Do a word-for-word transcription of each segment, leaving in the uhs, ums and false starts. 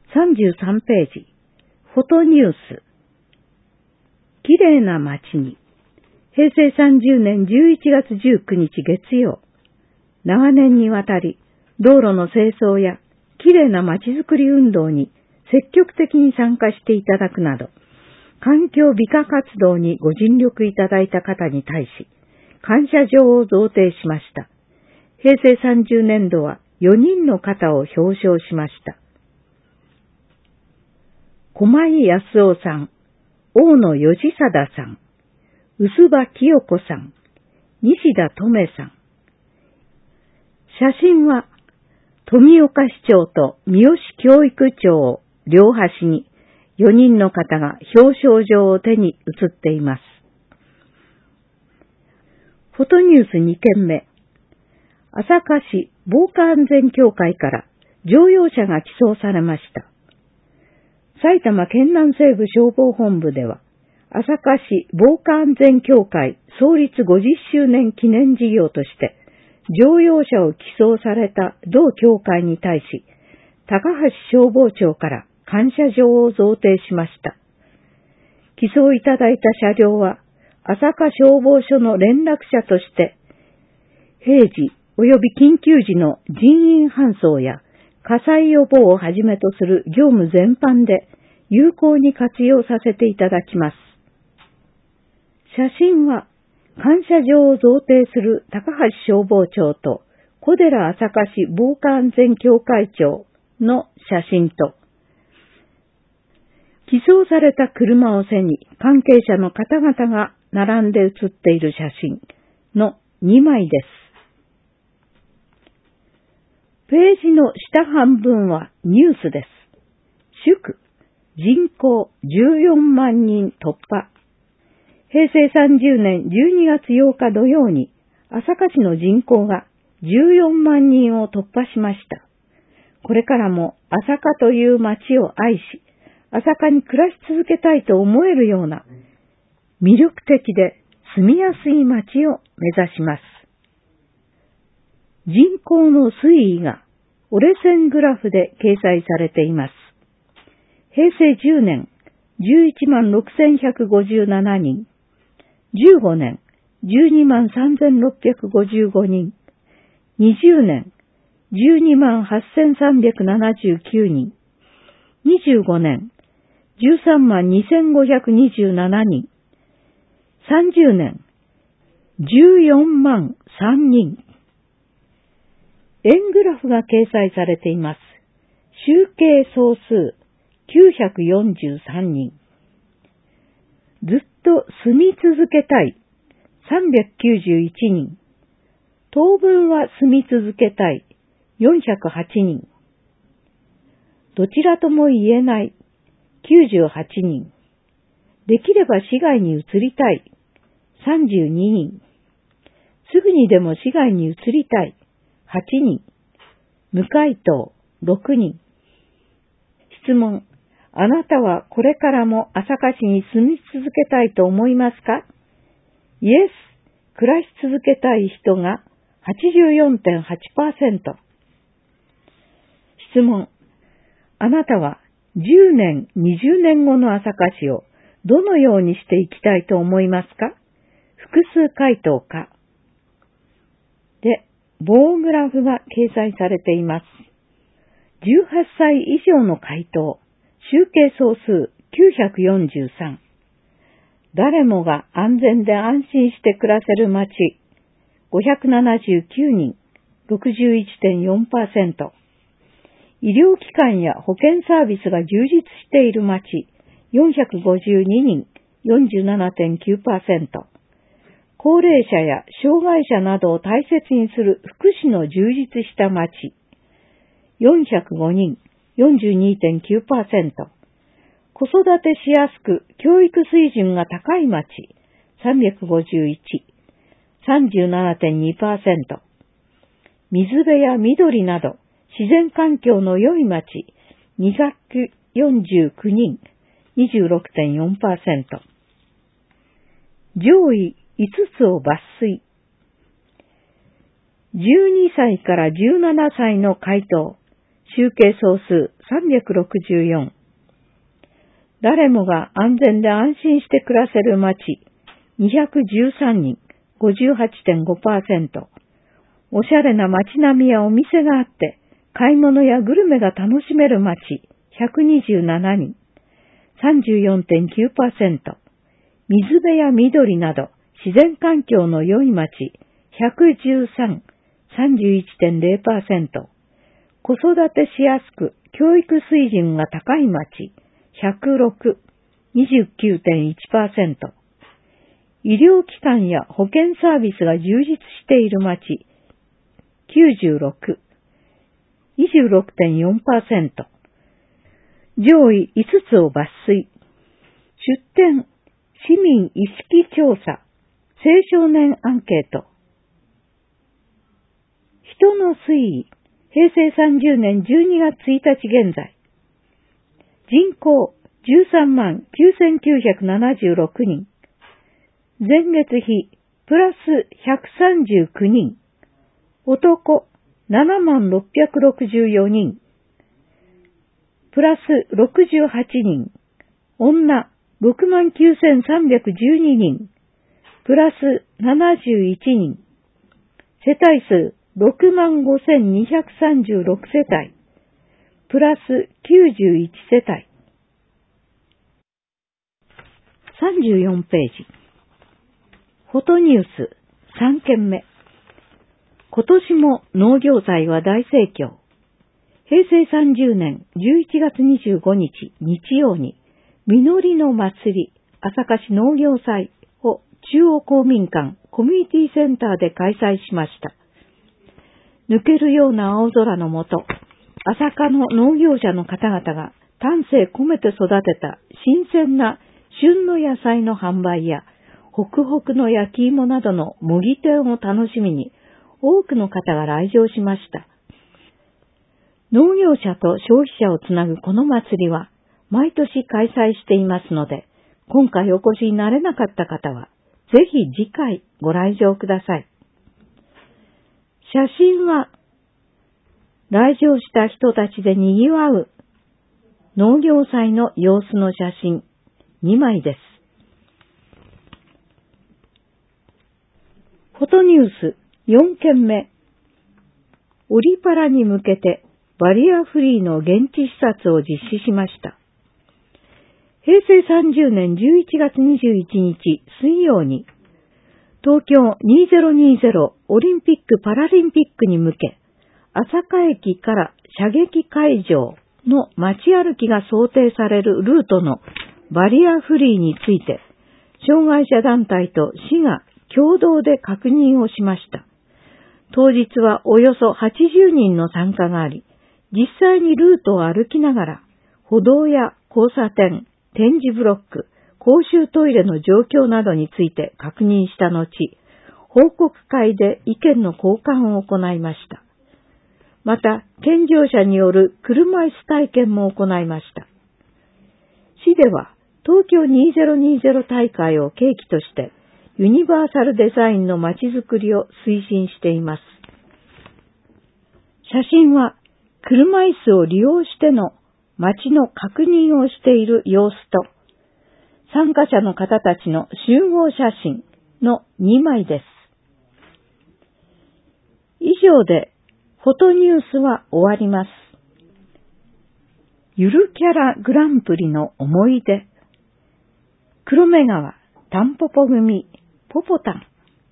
さんじゅうさんページ、フォトニュース。綺麗な街に。へいせいさんじゅうねんじゅういちがつじゅうくにち月曜。長年にわたり、道路の清掃や綺麗な街づくり運動に積極的に参加していただくなど、環境美化活動にご尽力いただいた方に対し、感謝状を贈呈しました。へいせいさんじゅうねんどはよにんの方を表彰しました。駒井康夫さん、大野義貞さん、薄葉清子さん、西田留さん。写真は、富岡市長と三好教育長両端によにんの方が表彰状を手に写っています。フォトニュースにけんめ。朝霞市防火安全協会から乗用車が寄贈されました。埼玉県南西部消防本部では、朝霞市防火安全協会創立ごじゅっしゅうねん記念事業として、乗用車を寄贈された同協会に対し、高橋消防庁から感謝状を贈呈しました。寄贈いただいた車両は、朝霞消防署の連絡者として、平時及び緊急時の人員搬送や火災予防をはじめとする業務全般で有効に活用させていただきます。写真は感謝状を贈呈する高橋消防庁と小寺朝霞市防火安全協会長の写真と、寄贈された車を背に関係者の方々が並んで写っている写真のにまいです。ページの下半分はニュースです。祝、人口じゅうよんまんにん突破。へいせいさんじゅうねんじゅうにがつようか土曜に、朝霞市の人口がじゅうよんまんにんを突破しました。これからも朝霞という街を愛し、朝霞に暮らし続けたいと思えるような、魅力的で住みやすい街を目指します。人口の推移が折れ線グラフで掲載されています。へいせいじゅうねん、じゅういちまんろくせんひゃくごじゅうななにん、じゅうごねん、じゅうにまんさんぜんろっぴゃくごじゅうごにん、にじゅうねん、じゅうにまんはっせんさんびゃくななじゅうきゅうにん、にじゅうごねん、じゅうさんまんにせんごひゃくにじゅうななにん、さんじゅうねん、じゅうよんまんさんにん。円グラフが掲載されています。集計総数きゅうひゃくよんじゅうさんにん。ずっと住み続けたいさんびゃくきゅうじゅういちにん。当分は住み続けたいよんひゃくはちにん。どちらとも言えないきゅうじゅうはちにん。できれば市外に移りたいさんじゅうににん。すぐにでも市外に移りたいはちにん。無回答ろくにん。質問。あなたはこれからも朝霞市に住み続けたいと思いますか？イエス、暮らし続けたい人が はちじゅうよんてんはちパーセント。質問。あなたはじゅうねん、にじゅうねんごの朝霞市をどのようにしていきたいと思いますか？複数回答か。で、棒グラフが掲載されています。じゅうはっさい以上の回答、集計総数きゅうひゃくよんじゅうさん。誰もが安全で安心して暮らせる街、ごひゃくななじゅうきゅうにん、ろくじゅういちてんよんパーセント。医療機関や保健サービスが充実している街、よんひゃくごじゅうににん、よんじゅうななてんきゅうパーセント。高齢者や障害者などを大切にする福祉の充実した街、よんひゃくごにん、よんじゅうにてんきゅうパーセント。子育てしやすく教育水準が高い街、さんびゃくごじゅういち、さんじゅうななてんにパーセント。水辺や緑など自然環境の良い街、にひゃくよんじゅうきゅうにん、にじゅうろくてんよんパーセント。上位いつつを抜粋。じゅうにさいからじゅうななさいの回答、集計総数さんびゃくろくじゅうよん。誰もが安全で安心して暮らせる街、にひゃくじゅうさんにん、ごじゅうはちてんごパーセント。おしゃれな街並みやお店があって、買い物やグルメが楽しめる街、ひゃくにじゅうななにん、さんじゅうよんてんきゅうパーセント。水辺や緑など自然環境の良い街、ひゃくじゅうさん、さんじゅういちてんゼロパーセント。子育てしやすく教育水準が高い街、ひゃくろく、にじゅうきゅうてんいちパーセント。医療機関や保健サービスが充実している街、きゅうじゅうろく、にじゅうろくてんよんパーセント。上位いつつを抜粋。出典、市民意識調査、青少年アンケート。人の推移、へいせいさんじゅうねんじゅうにがつついたち現在。人口じゅうさんまんきゅうせんきゅうひゃくななじゅうろくにん。前月比プラスひゃくさんじゅうきゅうにん。男ななまんろっぴゃくろくじゅうよにん。プラスろくじゅうはちにん。女ろくまんきゅうせんさんびゃくじゅうににん。プラスななじゅういちにん。世帯数ろくまんごせんにひゃくさんじゅうろくせたい。プラスきゅうじゅういちせたい。さんじゅうよんページ。フォトニュースさんけんめ。今年も農業祭は大盛況。へいせいさんじゅうねんじゅういちがつにじゅうごにち日曜に、実りの祭り朝霞市農業祭を中央公民館コミュニティセンターで開催しました。抜けるような青空の下、朝霞の農業者の方々が丹精込めて育てた新鮮な旬の野菜の販売や、ホクホクの焼き芋などの模擬店を楽しみに、多くの方が来場しました。農業者と消費者をつなぐこの祭りは、毎年開催していますので、今回お越しになれなかった方は、ぜひ次回ご来場ください。写真は、来場した人たちで賑わう農業祭の様子の写真にまいです。フォトニュースよんけんめ。オリパラに向けてバリアフリーの現地視察を実施しました。へいせいさんじゅうねんじゅういちがつにじゅういちにち水曜に、東京にせんにじゅうオリンピック・パラリンピックに向け、朝霞駅から射撃会場の街歩きが想定されるルートのバリアフリーについて、障害者団体と市が共同で確認をしました。当日はおよそはちじゅうにんの参加があり、実際にルートを歩きながら、歩道や交差点、点字ブロック、公衆トイレの状況などについて確認した後、報告会で意見の交換を行いました。また、健常者による車椅子体験も行いました。市では、東京にせんにじゅう大会を契機として、ユニバーサルデザインの街づくりを推進しています。写真は、車椅子を利用しての街の確認をしている様子と、参加者の方たちの集合写真のにまいです。以上でフォトニュースは終わります。ゆるキャラグランプリの思い出。黒目川タンポポ組ポポタン。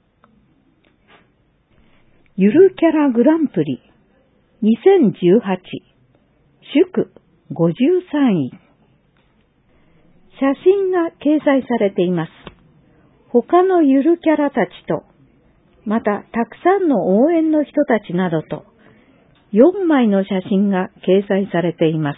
ゆるキャラグランプリにせんじゅうはち祝ごじゅうさんい。写真が掲載されています。他のゆるキャラたちと、またたくさんの応援の人たちなどと、よんまいの写真が掲載されています。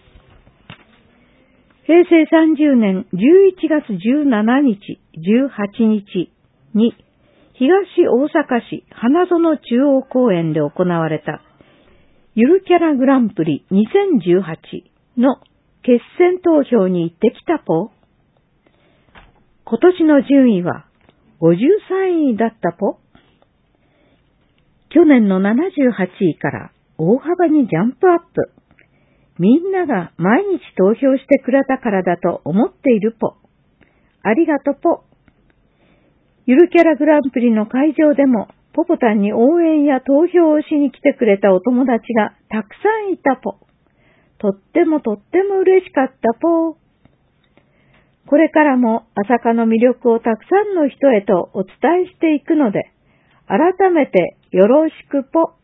へいせいさんじゅうねんじゅういちがつじゅうしちにち、じゅうはちにちに、東大阪市花園中央公園で行われた、ゆるキャラグランプリにせんじゅうはちの決選投票に行ってきたぽ。今年の順位はごじゅうさんいだったぽ。去年のななじゅうはちいから大幅にジャンプアップ。 みんなが毎日投票してくれたからだと思っているポ。ありがとポ。ゆるキャラグランプリの会場でもポポタンに応援や投票をしに来てくれたお友達がたくさんいたポ。とってもとっても嬉しかったポ。これからも朝霞の魅力をたくさんの人へとお伝えしていくので、改めてよろしくポ。